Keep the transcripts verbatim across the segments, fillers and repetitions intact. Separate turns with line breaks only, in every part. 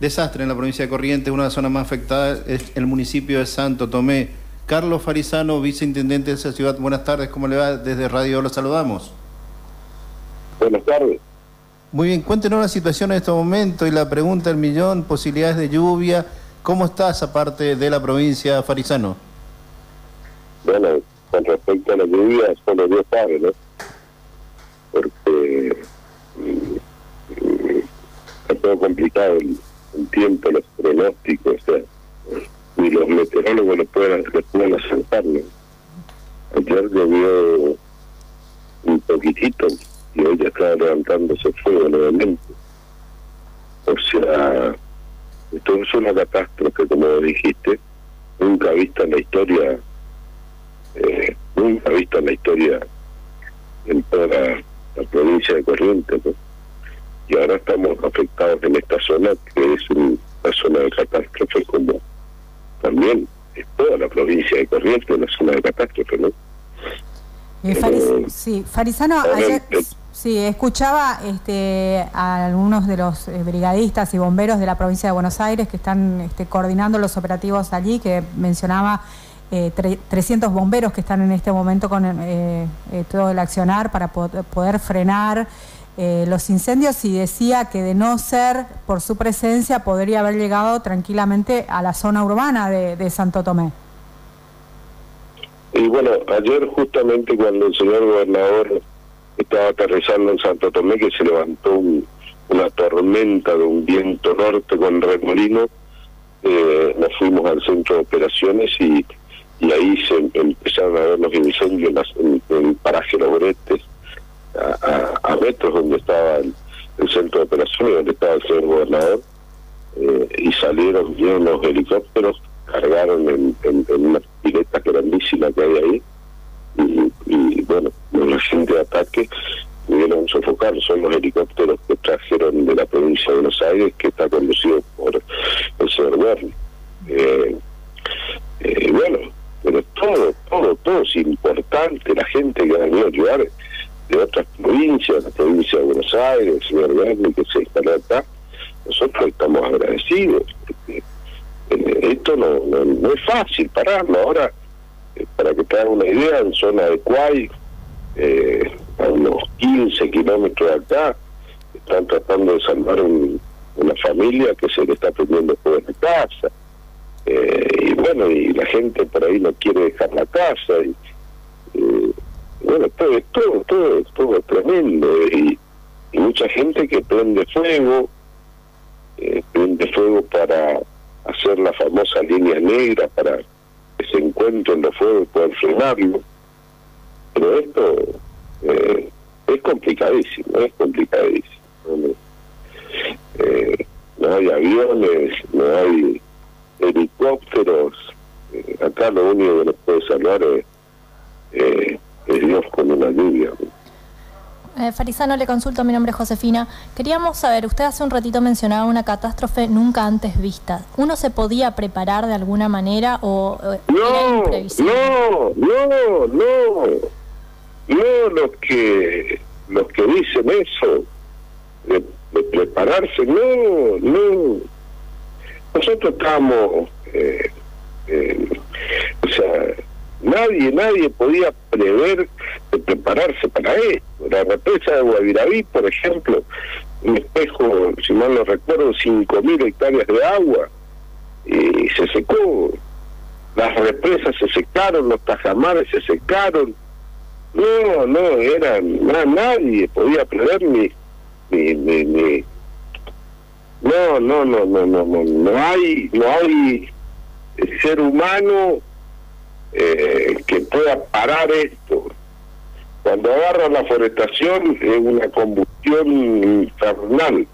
desastre en la provincia de Corrientes. Una de las zonas más afectadas es el municipio de Santo Tomé. Carlos Farizano, viceintendente de esa ciudad. Buenas tardes, ¿cómo le va? Desde Radio lo saludamos.
Buenas tardes.
Muy bien, cuéntenos la situación en este momento y la pregunta del millón, posibilidades de lluvia. ¿Cómo está esa parte de la provincia, Farizano?
Bueno, con respecto a la lluvia, solo Dios sabe, ¿no? Porque está todo complicado el, el tiempo, los pronósticos, o sea, ni los meteorólogos lo pueden, lo pueden acertar, ¿no? Ayer llovió un poquitito y hoy ya está levantándose fuego nuevamente. O sea, esto es una catástrofe, como dijiste, nunca vista en la historia, eh, nunca vista en la historia en toda la, la provincia de Corrientes, ¿no? Y ahora estamos afectados en esta zona, que es un, una zona de catástrofe, como también es toda la provincia de Corrientes, una zona de catástrofe, ¿no?
Eh, Fariz, eh, sí, Farizano, ayer sí, escuchaba este, a algunos de los eh, brigadistas y bomberos de la provincia de Buenos Aires que están este, coordinando los operativos allí, que mencionaba eh, trescientos bomberos que están en este momento con eh, eh, todo el accionar para po poder frenar eh, los incendios, y decía que de no ser por su presencia podría haber llegado tranquilamente a la zona urbana de, de Santo Tomé.
Y bueno, ayer justamente cuando el señor gobernador estaba aterrizando en Santo Tomé, que se levantó un, una tormenta de un viento norte con remolino, eh, nos fuimos al centro de operaciones y, y ahí se empezaron a ver los incendios en, las, en, en el paraje Los Bretes, a, a, a metros donde estaba el, el centro de operaciones, donde estaba el señor gobernador, eh, y salieron bien los helicópteros, cargaron en, en, en una pileta grandísima que hay ahí, y, y bueno, los agentes de ataque pudieron sofocar. Son los helicópteros que trajeron de la provincia de Buenos Aires, que está conducido por el señor Berni. Eh, eh, bueno, pero todo, todo, todo es importante. La gente que ha venido a ayudar de otras provincias, la provincia de Buenos Aires, el señor Berni, que se instaló acá, nosotros estamos agradecidos, porque esto no, no, no es fácil pararlo. Ahora, eh, para que te hagas una idea, en zona de Cuay, eh, a unos quince kilómetros de acá, están tratando de salvar un, una familia que se le está prendiendo fuego en la casa, eh, y bueno, y la gente por ahí no quiere dejar la casa, y eh, bueno, todo, todo, todo, todo es tremendo, y, y mucha gente que prende fuego, eh, prende fuego para hacer la famosa línea negra para que se encuentren los fuegos y poder frenarlo. Pero esto eh, es complicadísimo, es complicadísimo. ¿No? Eh, no hay aviones, no hay helicópteros. Eh, acá lo único que nos puede salvar es, eh, es Dios con una lluvia, ¿no?
Eh, Farizano, le consulto, mi nombre es Josefina. Queríamos saber, usted hace un ratito mencionaba una catástrofe nunca antes vista. ¿Uno se podía preparar de alguna manera o eh,
no,
era imprevisible?
No, no, no, no, los que, los que dicen eso, de, de prepararse, no, no. Nosotros estamos, eh, eh, o sea, nadie, nadie podía prever de prepararse para esto. La represa de Guaviraví, por ejemplo, un espejo, si mal no recuerdo, cinco mil hectáreas de agua, y se secó. Las represas se secaron, los tajamares se secaron. No, no, era na, nadie podía prever ni, ni, ni, ni. No, no, no, no, no, no, no hay, no hay ser humano eh, que pueda parar esto. Cuando agarran la forestación es una combustión infernal.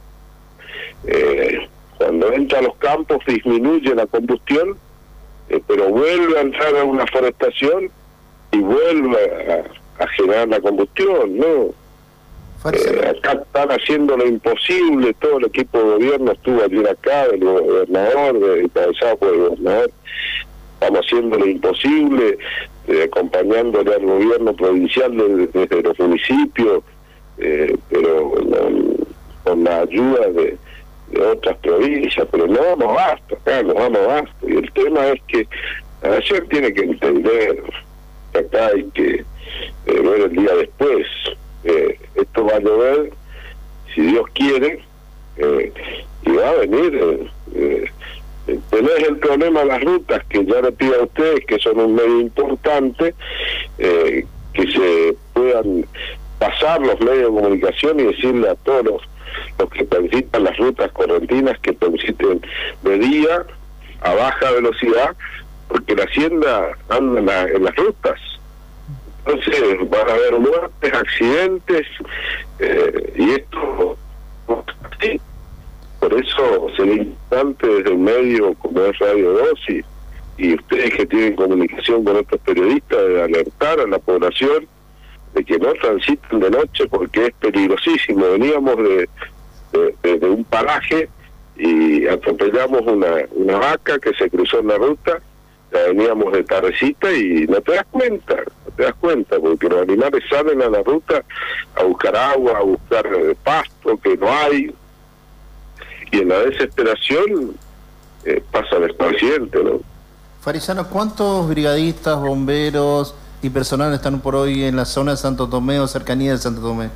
Eh, cuando entra a los campos disminuye la combustión, eh, pero vuelve a entrar a una forestación y vuelve a, a generar la combustión, ¿no? Eh, acá están haciendo lo imposible, todo el equipo de gobierno estuvo ayer acá, el gobernador, de, encabezado por el gobernador, estamos haciendo lo imposible, eh, acompañándole al gobierno provincial desde, desde los municipios, eh, pero no, con la ayuda de, de otras provincias, pero no vamos abasto, acá no vamos abasto. Y el tema es que la nación tiene que entender que acá hay que eh, ver el día después. Eh, esto va a llover, si Dios quiere, eh, y va a venir. Eh, eh, tenés el problema de las rutas, que ya le pido a ustedes, que son un medio importante, eh, que se puedan pasar los medios de comunicación y decirle a todos los, los que transitan las rutas correntinas que transiten de día a baja velocidad, porque la hacienda anda en, la, en las rutas. Entonces van a haber muertes, accidentes, eh, y esto sí. Por eso sería importante desde el medio como es Radio dos y, y ustedes que tienen comunicación con otros periodistas, de alertar a la población de que no transiten de noche porque es peligrosísimo. Veníamos de, de, de, de un paraje y atropellamos una, una vaca que se cruzó en la ruta, ya veníamos de tardecita y no te das cuenta, no te das cuenta, porque los animales salen a la ruta a buscar agua, a buscar pasto que no hay, y en la desesperación eh, pasa el accidente, ¿no?
Farisano, ¿cuántos brigadistas, bomberos y personal están por hoy en la zona de Santo Tomé o cercanía de Santo Tomé?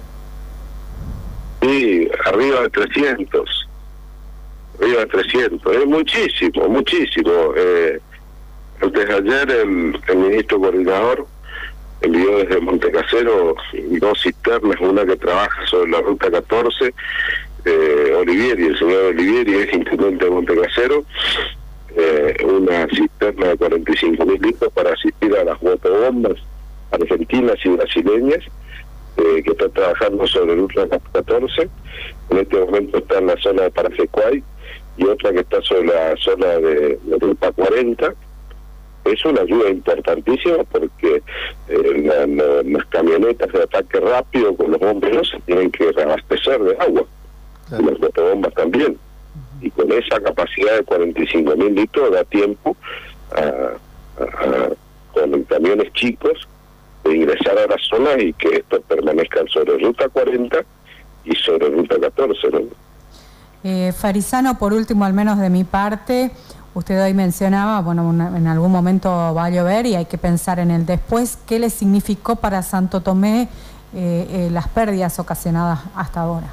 Sí, arriba de trescientos. Arriba de trescientos. Es muchísimo, muchísimo. Eh, antes de ayer el, el ministro coordinador envió desde Montecasero dos cisternas, una que trabaja sobre la ruta catorce, eh, Olivieri, el señor Olivieri es intendente de Montecasero, eh, una cisterna de cuarenta y cinco mil litros para asistir a las motobombas argentinas y brasileñas, eh, que está trabajando sobre el Ruta catorce. En este momento está en la zona de Paracecuay, y otra que está sobre la zona de, de Ruta cuarenta. Es una ayuda importantísima porque eh, la, la, las camionetas de ataque rápido con los bomberos se tienen que reabastecer de agua, claro. Y las motobombas también. Y con esa capacidad de cuarenta y cinco mil litros da tiempo a, a, a, con camiones chicos de ingresar a la zona y que estos permanezcan sobre Ruta cuarenta y sobre Ruta catorce, ¿no?
Eh, Farisano, por último, al menos de mi parte, usted hoy mencionaba, bueno, una, en algún momento va a llover y hay que pensar en el después. ¿Qué le significó para Santo Tomé eh, eh, las pérdidas ocasionadas hasta ahora?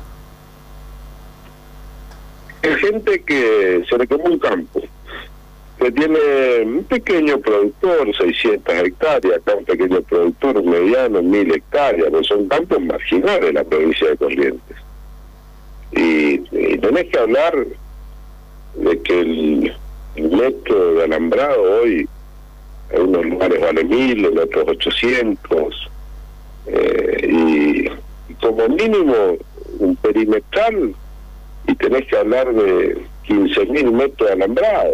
Hay gente que se le quemó un campo, que tiene un pequeño productor, seiscientas hectáreas, acá un pequeño productor mediano, mil hectáreas, no son campos marginales de la provincia de Corrientes. Y, y tenés que hablar de que el, el metro de alambrado hoy en unos lugares vale mil, en otros ochocientos, eh, y, y como mínimo un perimetral, y tenés que hablar de quince mil metros de alambrado,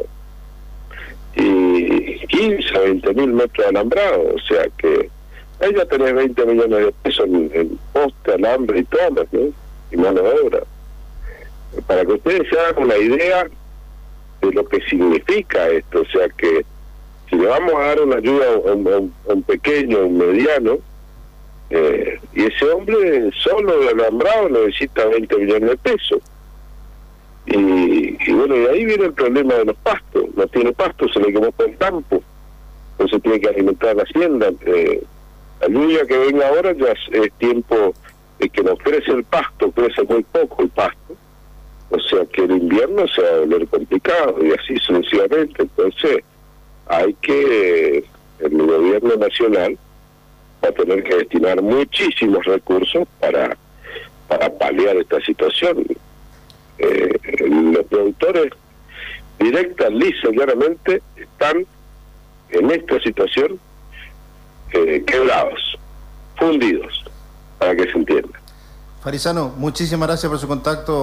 y quince, veinte mil metros de alambrado, o sea que ahí ya tenés veinte millones de pesos en, en poste, alambre y todo, ¿no? Y mano de obra. Para que ustedes se hagan una idea de lo que significa esto, o sea que si le vamos a dar una ayuda a un, a un, a un pequeño, a un mediano, eh, y ese hombre solo de alambrado necesita veinte millones de pesos. Y, y bueno, y ahí viene el problema de los pastos. No tiene pasto, se le quemó todo el campo, entonces tiene que alimentar la hacienda. Eh, la lluvia que venga ahora ya es, es tiempo de que nos crece el pasto, crece muy poco el pasto, o sea que el invierno se va a volver complicado y así sucesivamente. Entonces hay que, el gobierno nacional va a tener que destinar muchísimos recursos para, para paliar esta situación. Eh, los productores directa, lisa, claramente están en esta situación eh, quebrados, fundidos, para que se entienda.
Farisano, muchísimas gracias por su contacto.